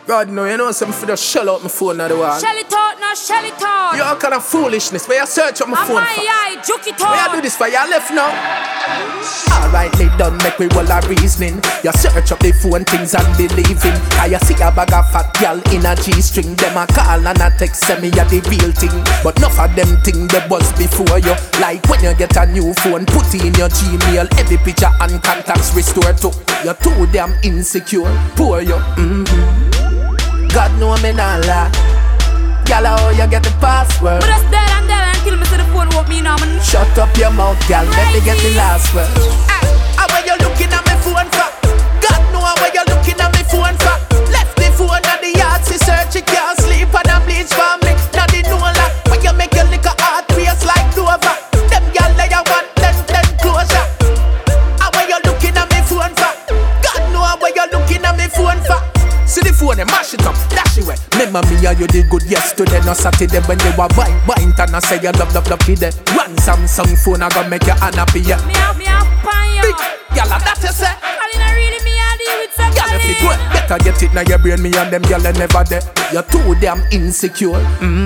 God know, you know something for just shell out my phone now the wall. Shell it out, now shell it out. You all kind of foolishness, where you search up my phone for? Eye, juke it out. Where you do this for? You left now? Alright, lay down, make we roll a reasoning. You search up the phone things and believing. Cause you see a bag of fat gal in a G-string. Them a call and a text, say me a the real thing. But enough of them thing they buzz before you. Like when you get a new phone, put it in your Gmail. Every picture and contacts restore to. You're too damn insecure, poor you. God know me not lie. Girl, how you get the password? But that's dead and dead until me see the phone won't me now, man. Shut up your mouth, girl, let me get the last word. How are you looking at me phone for? God know how you looking at me phone for. Left the phone at the yard, she search, she can't sleep and a bleach for me. Now they know that when you make your liquor heart race like Dover. Them girl they a want then closure. How are you looking at me phone for? God know how you looking at me phone for. See the phone and mash it up, dash it away. Remember me and you did good yesterday, no Saturday. When you were buying and I say you love today. One Samsung phone I gonna make you unhappy, yeah. Me have pan you. Y'all that you say. I didn't really me I deal with some Y'all if you go better get it now your brain, me and them y'all never there. You're too damn insecure.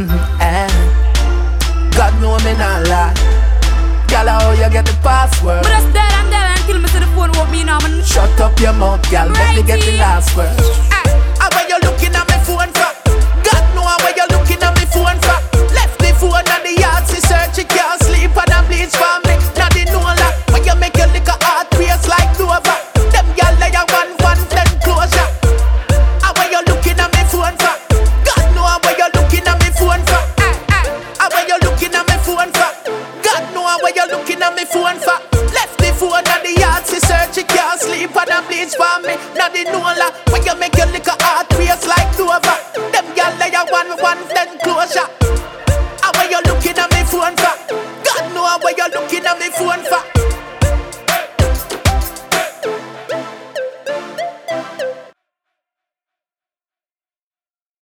God know me not lie. Y'all how you get the password? But that's dead and dead until me see the phone won't me now, man. Shut up your mouth, y'all, let me get the last word. How are you looking at me phone for? God know how you looking at me phone for. Left the phone at the yard, she search, she can't sleep and a bleach for me. Now they know that when you make your liquor heart race like Dover. Them y'all lay a one then closure. How are you looking at me phone for? God know how you looking at me phone for. How are you looking at me phone for? God know how you looking at me phone for. Left the phone at the yard, she search, she can't sleep and a bleach for me. Now they know that when you make your liquor heart race like Dover. Them y'all lay a one then closure. How are you looking at me phone for? God know how you looking at me phone for.